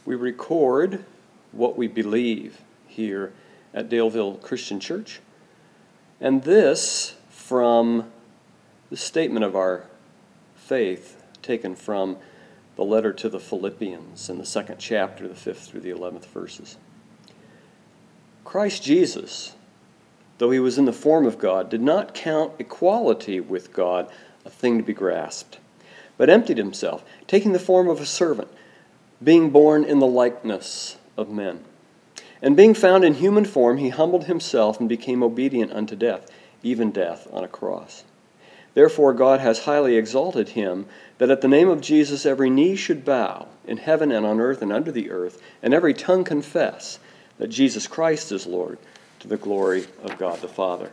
We record what we believe here at Daleville Christian Church, and this from the statement of our faith taken from the letter to the Philippians in the 2nd chapter, the 5th through the 11th verses. Christ Jesus, though he was in the form of God, did not count equality with God a thing to be grasped, but emptied himself, taking the form of a servant, being born in the likeness of men. And being found in human form, he humbled himself and became obedient unto death, even death on a cross. Therefore God has highly exalted him, that at the name of Jesus every knee should bow, in heaven and on earth and under the earth, and every tongue confess that Jesus Christ is Lord, to the glory of God the Father.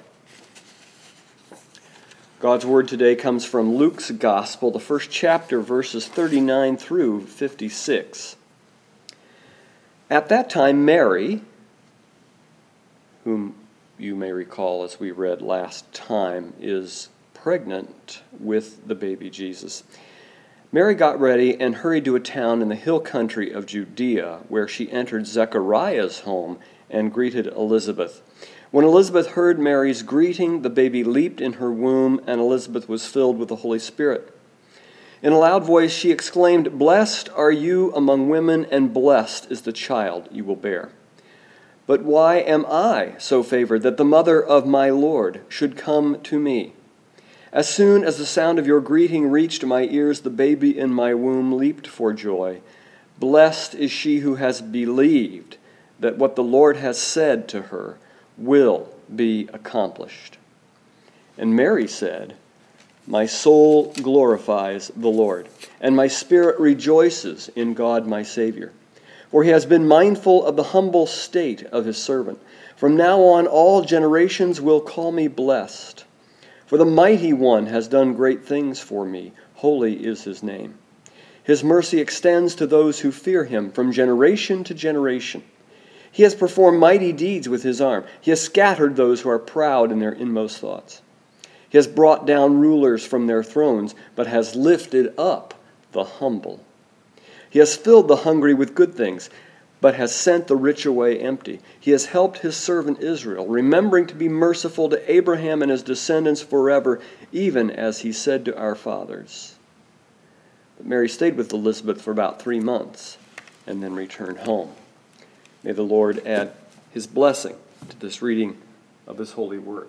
God's word today comes from Luke's Gospel, the 1st chapter, verses 39 through 56. At that time, Mary, whom you may recall as we read last time, is pregnant with the baby Jesus. Mary got ready and hurried to a town in the hill country of Judea, where she entered Zechariah's home and greeted Elizabeth. When Elizabeth heard Mary's greeting, the baby leaped in her womb, and Elizabeth was filled with the Holy Spirit. In a loud voice she exclaimed, "Blessed are you among women, and blessed is the child you will bear. But why am I so favored that the mother of my Lord should come to me? As soon as the sound of your greeting reached my ears, the baby in my womb leaped for joy. Blessed is she who has believed that what the Lord has said to her will be accomplished." And Mary said, "My soul glorifies the Lord, and my spirit rejoices in God my Savior. For he has been mindful of the humble state of his servant. From now on all generations will call me blessed. For the Mighty One has done great things for me. Holy is his name. His mercy extends to those who fear him from generation to generation. He has performed mighty deeds with his arm. He has scattered those who are proud in their inmost thoughts. He has brought down rulers from their thrones, but has lifted up the humble. He has filled the hungry with good things, but has sent the rich away empty. He has helped his servant Israel, remembering to be merciful to Abraham and his descendants forever, even as he said to our fathers." But Mary stayed with Elizabeth for about 3 months and then returned home. May the Lord add his blessing to this reading of his holy word.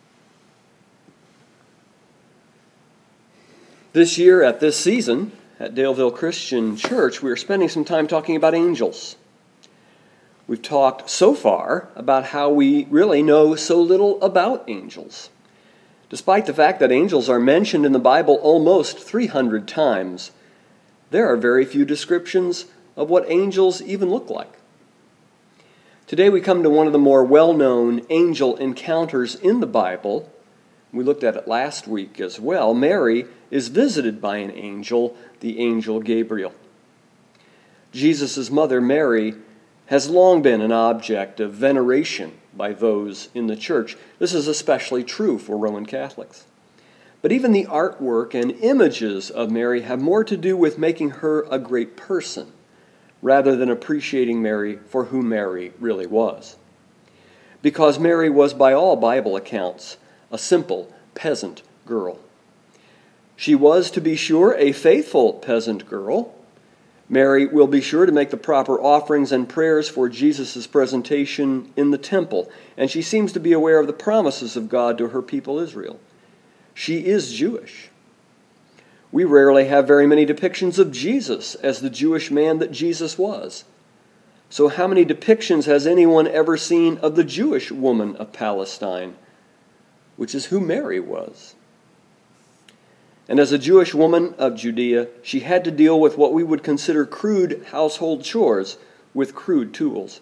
This year, at this season, at Daleville Christian Church, we are spending some time talking about angels. We've talked so far about how we really know so little about angels. Despite the fact that angels are mentioned in the Bible almost 300 times, there are very few descriptions of what angels even look like. Today we come to one of the more well-known angel encounters in the Bible. We looked at it last week as well. Mary is visited by an angel, the angel Gabriel. Jesus' mother, Mary, has long been an object of veneration by those in the church. This is especially true for Roman Catholics. But even the artwork and images of Mary have more to do with making her a great person, rather than appreciating Mary for who Mary really was. Because Mary was, by all Bible accounts, a simple peasant girl. She was, to be sure, a faithful peasant girl. Mary will be sure to make the proper offerings and prayers for Jesus' presentation in the temple, and she seems to be aware of the promises of God to her people Israel. She is Jewish. We rarely have very many depictions of Jesus as the Jewish man that Jesus was. So how many depictions has anyone ever seen of the Jewish woman of Palestine, which is who Mary was? And as a Jewish woman of Judea, she had to deal with what we would consider crude household chores with crude tools.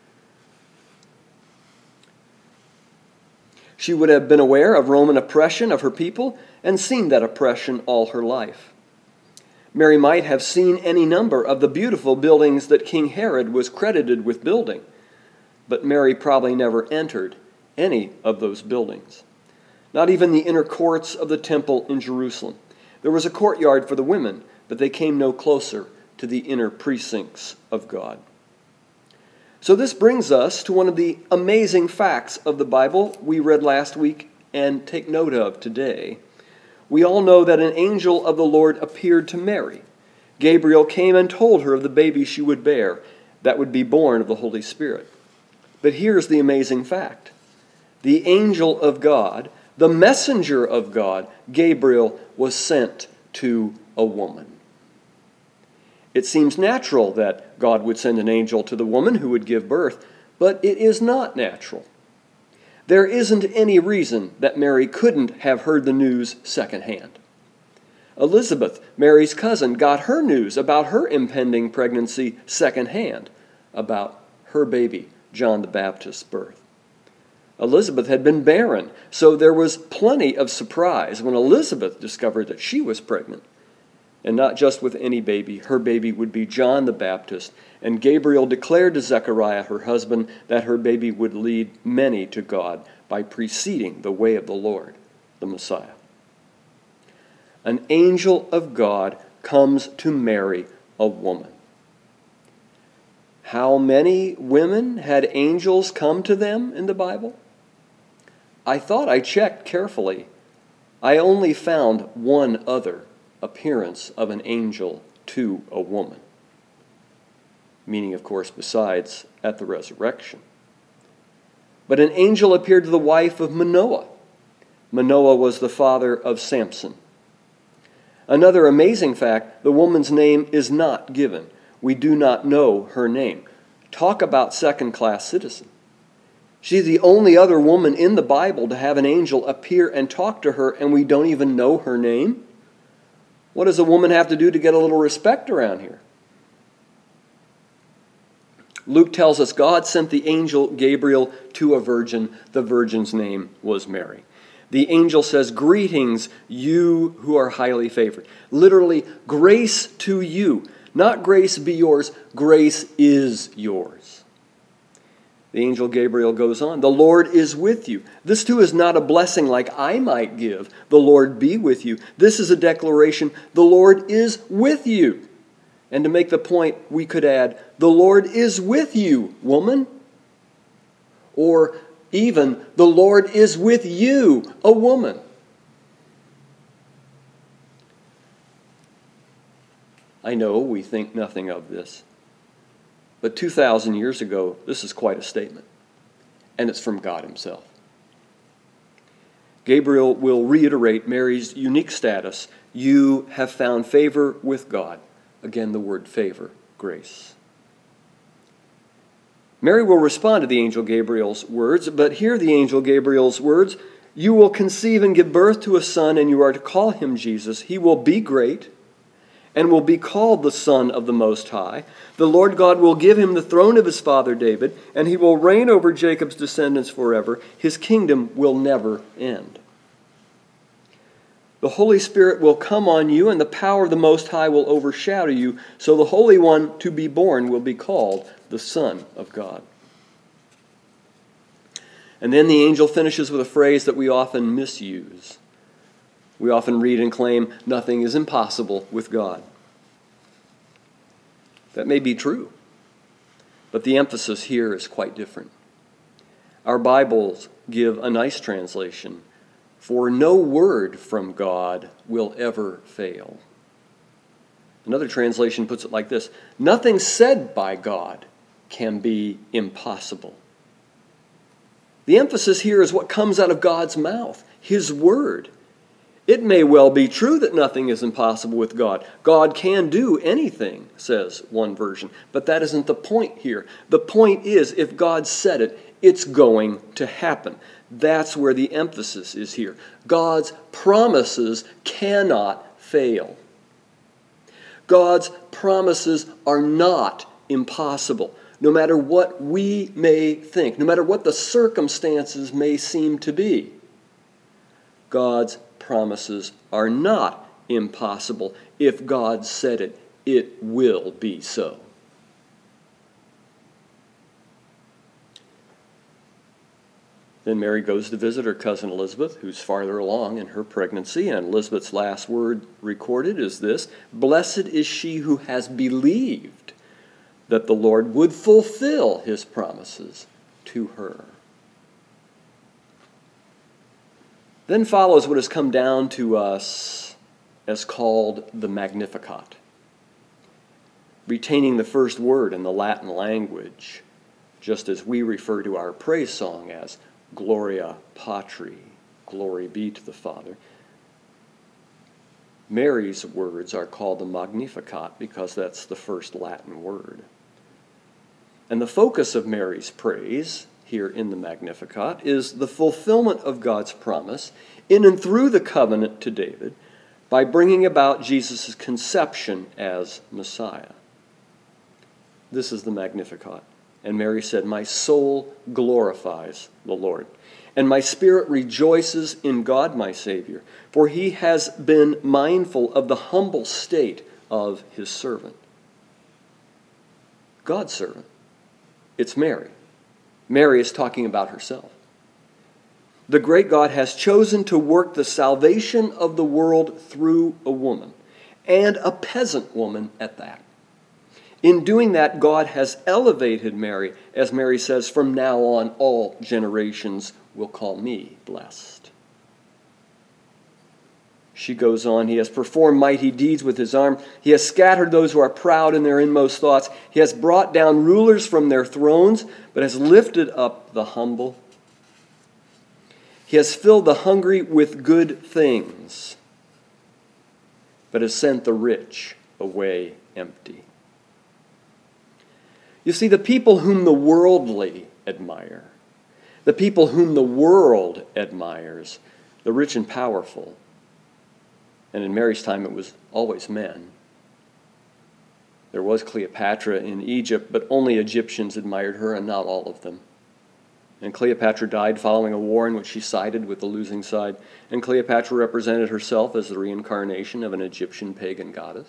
She would have been aware of Roman oppression of her people and seen that oppression all her life. Mary might have seen any number of the beautiful buildings that King Herod was credited with building, but Mary probably never entered any of those buildings. Not even the inner courts of the temple in Jerusalem. There was a courtyard for the women, but they came no closer to the inner precincts of God. So this brings us to one of the amazing facts of the Bible we read last week and take note of today. We all know that an angel of the Lord appeared to Mary. Gabriel came and told her of the baby she would bear that would be born of the Holy Spirit. But here's the amazing fact. The angel of God, the messenger of God, Gabriel, was sent to a woman. It seems natural that God would send an angel to the woman who would give birth, but it is not natural. There isn't any reason that Mary couldn't have heard the news secondhand. Elizabeth, Mary's cousin, got her news about her impending pregnancy secondhand, about her baby, John the Baptist's birth. Elizabeth had been barren, so there was plenty of surprise when Elizabeth discovered that she was pregnant. And not just with any baby, her baby would be John the Baptist, and Gabriel declared to Zechariah, her husband, that her baby would lead many to God by preceding the way of the Lord, the Messiah. An angel of God comes to Mary, a woman. How many women had angels come to them in the Bible? I thought I checked carefully. I only found one other appearance of an angel to a woman. Meaning, of course, besides at the resurrection. But an angel appeared to the wife of Manoah. Manoah was the father of Samson. Another amazing fact, the woman's name is not given. We do not know her name. Talk about second-class citizen. She's the only other woman in the Bible to have an angel appear and talk to her, and we don't even know her name. What does a woman have to do to get a little respect around here? Luke tells us God sent the angel Gabriel to a virgin. The virgin's name was Mary. The angel says, "Greetings, you who are highly favored." Literally, grace to you. Not grace be yours, grace is yours. The angel Gabriel goes on, "The Lord is with you." This too is not a blessing like I might give, "The Lord be with you." This is a declaration, "The Lord is with you." And to make the point, we could add, "The Lord is with you, woman." Or even, "The Lord is with you, a woman." I know we think nothing of this. But 2,000 years ago, this is quite a statement. And it's from God himself. Gabriel will reiterate Mary's unique status. You have found favor with God. Again, the word favor, grace. Mary will respond to the angel Gabriel's words, but hear the angel Gabriel's words. You will conceive and give birth to a son, and you are to call him Jesus. He will be great and will be called the Son of the Most High. The Lord God will give him the throne of his father David, and he will reign over Jacob's descendants forever. His kingdom will never end. The Holy Spirit will come on you, and the power of the Most High will overshadow you, so the Holy One to be born will be called the Son of God. And then the angel finishes with a phrase that we often misuse. We often read and claim, nothing is impossible with God. That may be true, but the emphasis here is quite different. Our Bibles give a nice translation, "For no word from God will ever fail." Another translation puts it like this, "Nothing said by God can be impossible." The emphasis here is what comes out of God's mouth, his word. It may well be true that nothing is impossible with God. God can do anything, says one version. But that isn't the point here. The point is, if God said it, it's going to happen. That's where the emphasis is here. God's promises cannot fail. God's promises are not impossible. No matter what we may think, no matter what the circumstances may seem to be, God's promises are not impossible. If God said it, it will be so. Then Mary goes to visit her cousin Elizabeth, who's farther along in her pregnancy, and Elizabeth's last word recorded is this: "Blessed is she who has believed that the Lord would fulfill his promises to her." Then follows what has come down to us as called the Magnificat, retaining the first word in the Latin language, just as we refer to our praise song as Gloria Patri, glory be to the Father. Mary's words are called the Magnificat because that's the first Latin word. And the focus of Mary's praise here in the Magnificat is the fulfillment of God's promise in and through the covenant to David by bringing about Jesus' conception as Messiah. This is the Magnificat. And Mary said, "My soul glorifies the Lord, and my spirit rejoices in God my Savior, for he has been mindful of the humble state of his servant." God's servant. It's Mary. Mary is talking about herself. The great God has chosen to work the salvation of the world through a woman, and a peasant woman at that. In doing that, God has elevated Mary, as Mary says, "From now on, all generations will call me blessed." She goes on, "He has performed mighty deeds with his arm. He has scattered those who are proud in their inmost thoughts. He has brought down rulers from their thrones, but has lifted up the humble. He has filled the hungry with good things, but has sent the rich away empty." You see, the people whom the worldly admire, the people whom the world admires, the rich and powerful, and in Mary's time it was always men. There was Cleopatra in Egypt, but only Egyptians admired her and not all of them. And Cleopatra died following a war in which she sided with the losing side, and Cleopatra represented herself as the reincarnation of an Egyptian pagan goddess.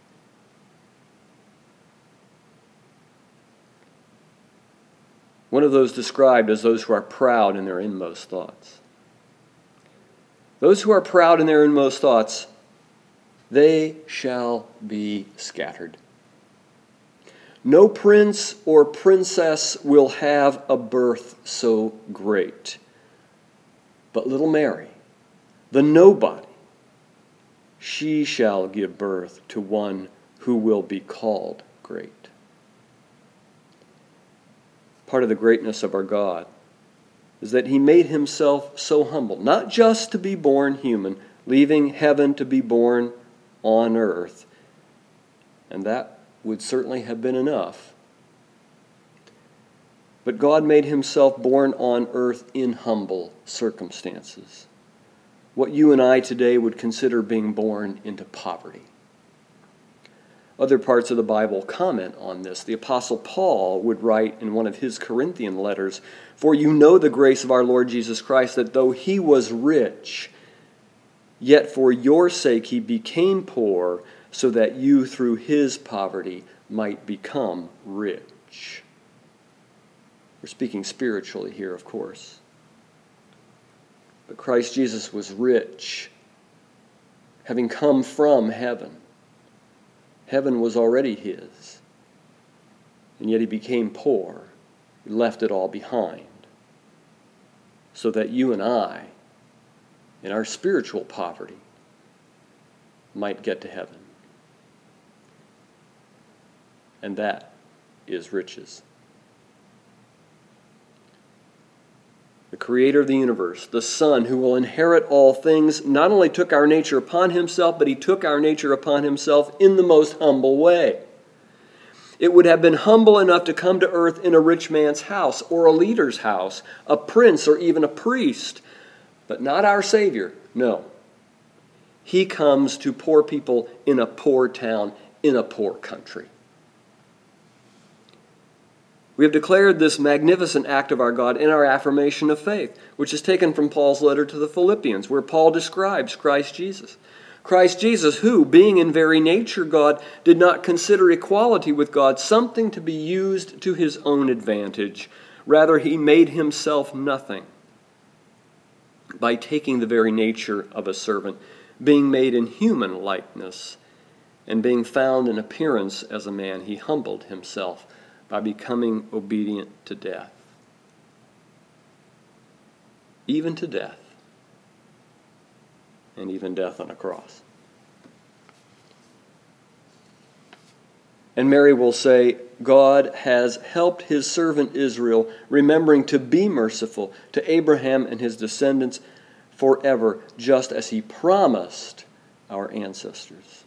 One of those described as those who are proud in their inmost thoughts. Those who are proud in their inmost thoughts, they shall be scattered. No prince or princess will have a birth so great. But little Mary, the nobody, she shall give birth to one who will be called great. Part of the greatness of our God is that he made himself so humble, not just to be born human, leaving heaven to be born on earth. And that would certainly have been enough. But God made himself born on earth in humble circumstances. What you and I today would consider being born into poverty. Other parts of the Bible comment on this. The Apostle Paul would write in one of his Corinthian letters, "For you know the grace of our Lord Jesus Christ, that though he was rich, yet for your sake he became poor, so that you through his poverty might become rich." We're speaking spiritually here, of course. But Christ Jesus was rich, having come from heaven. Heaven was already his, and yet he became poor. He left it all behind, so that you and I, in our spiritual poverty, might get to heaven. And that is riches. The creator of the universe, the Son who will inherit all things, not only took our nature upon himself, but he took our nature upon himself in the most humble way. It would have been humble enough to come to earth in a rich man's house or a leader's house, a prince or even a priest, but not our Savior. No. He comes to poor people in a poor town, in a poor country. We have declared this magnificent act of our God in our affirmation of faith, which is taken from Paul's letter to the Philippians, where Paul describes Christ Jesus. Christ Jesus, who, being in very nature God, did not consider equality with God something to be used to his own advantage. Rather, he made himself nothing by taking the very nature of a servant, being made in human likeness, and being found in appearance as a man, he humbled himself by becoming obedient to death, even to death, and even death on a cross. And Mary will say, God has helped his servant Israel, remembering to be merciful to Abraham and his descendants forever, just as he promised our ancestors.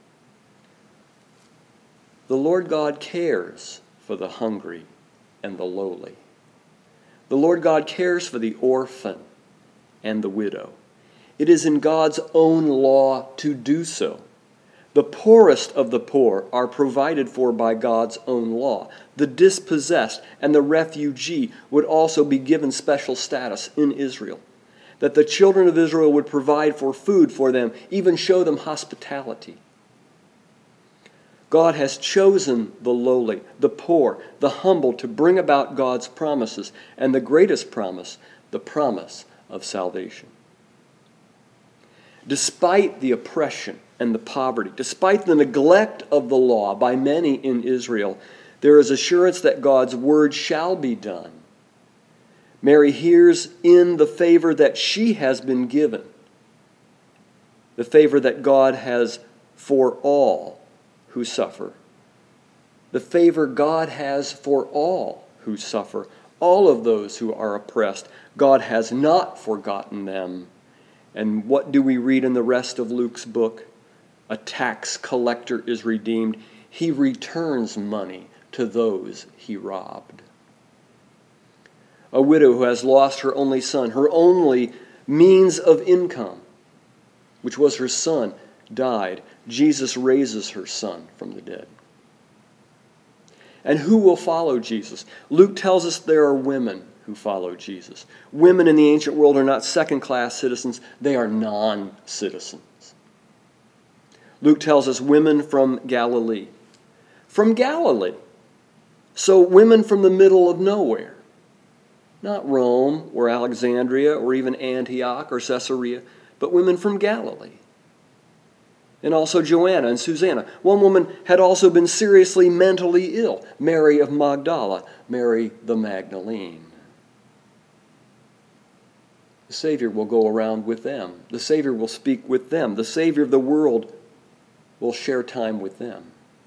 The Lord God cares for the hungry and the lowly. The Lord God cares for the orphan and the widow. It is in God's own law to do so. The poorest of the poor are provided for by God's own law. The dispossessed and the refugee would also be given special status in Israel. That the children of Israel would provide for food for them, even show them hospitality. God has chosen the lowly, the poor, the humble to bring about God's promises, and the greatest promise, the promise of salvation. Despite the oppression and the poverty, despite the neglect of the law by many in Israel, there is assurance that God's word shall be done. Mary hears in the favor that she has been given, the favor that God has for all who suffer, the favor God has for all who suffer, all of those who are oppressed. God has not forgotten them. And what do we read in the rest of Luke's book? A tax collector is redeemed. He returns money to those he robbed. A widow who has lost her only son, her only means of income, which was her son, died. Jesus raises her son from the dead. And who will follow Jesus? Luke tells us there are women who follow Jesus. Women in the ancient world are not second-class citizens. They are non-citizens. Luke tells us women from Galilee. From Galilee. So women from the middle of nowhere. Not Rome or Alexandria or even Antioch or Caesarea, but women from Galilee. And also Joanna and Susanna. One woman had also been seriously mentally ill, Mary of Magdala, Mary the Magdalene. The Savior will go around with them. The Savior will speak with them. The Savior of the world will share time with them.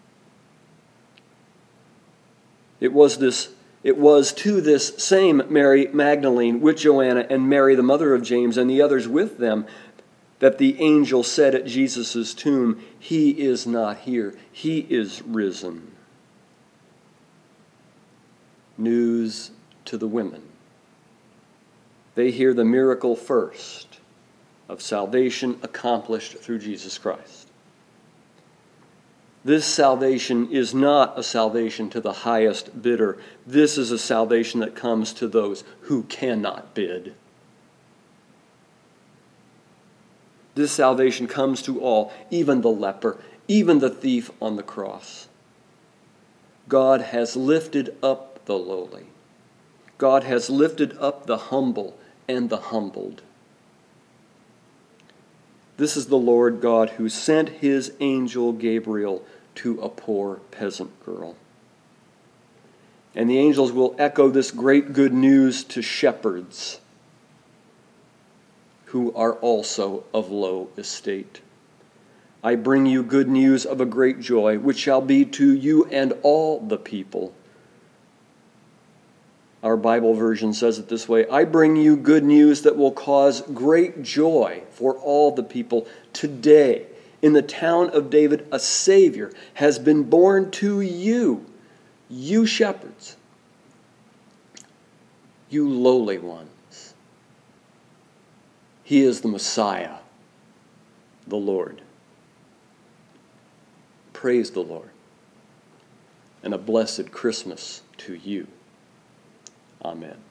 It was to this same Mary Magdalene with Joanna and Mary, the mother of James, and the others with them, that the angel said at Jesus' tomb, "He is not here. He is risen." News to the women. They hear the miracle first of salvation accomplished through Jesus Christ. This salvation is not a salvation to the highest bidder. This is a salvation that comes to those who cannot bid. This salvation comes to all, even the leper, even the thief on the cross. God has lifted up the lowly. God has lifted up the humble and the humbled. This is the Lord God who sent his angel Gabriel to a poor peasant girl. And the angels will echo this great good news to shepherds who are also of low estate. I bring you good news of a great joy, which shall be to you and all the people. Our Bible version says it this way: I bring you good news that will cause great joy for all the people. Today, in the town of David, a Savior has been born to you, you shepherds, you lowly ones. He is the Messiah, the Lord. Praise the Lord, and a blessed Christmas to you. Amen.